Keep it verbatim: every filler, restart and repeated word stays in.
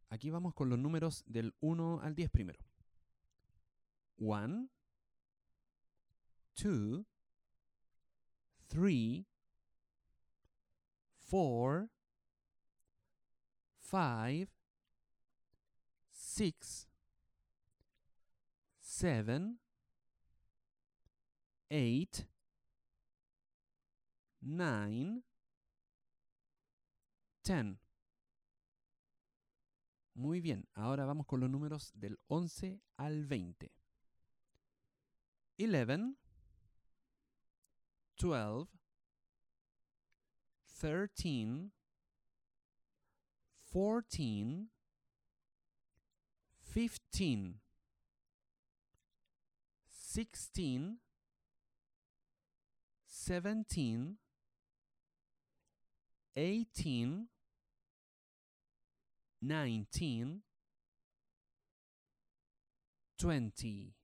Aquí vamos con los números del uno al diez primero. one, two, three, four, five, six, seven, eight, nine, ten. Muy bien, ahora vamos con los números del once al veinte. eleven, twelve, thirteen, fourteen, fifteen, sixteen, seventeen, eighteen, nineteen, twenty.